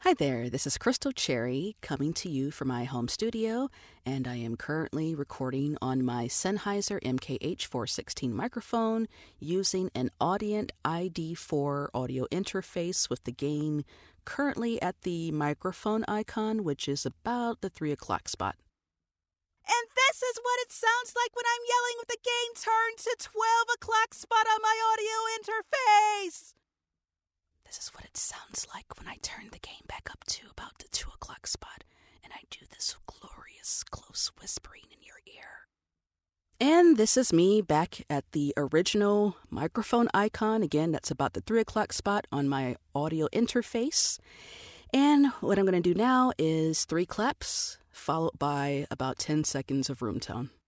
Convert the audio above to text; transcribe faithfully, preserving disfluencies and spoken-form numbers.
Hi there, this is Crystal Cherry coming to you from my home studio, and I am currently recording on my Sennheiser M K H four sixteen microphone using an Audient I D four audio interface with the gain currently at the microphone icon, which is about the three o'clock spot. And this is what it sounds like when I'm yelling with the gain turned to twelve o'clock spot on my audio interface. This is what it sounds like when I turn the gain back up to about the two o'clock spot, and I do this glorious close whispering in your ear. And this is me back at the original microphone icon. Again, that's about the three o'clock spot on my audio interface. And what I'm going to do now is three claps, followed by about ten seconds of room tone.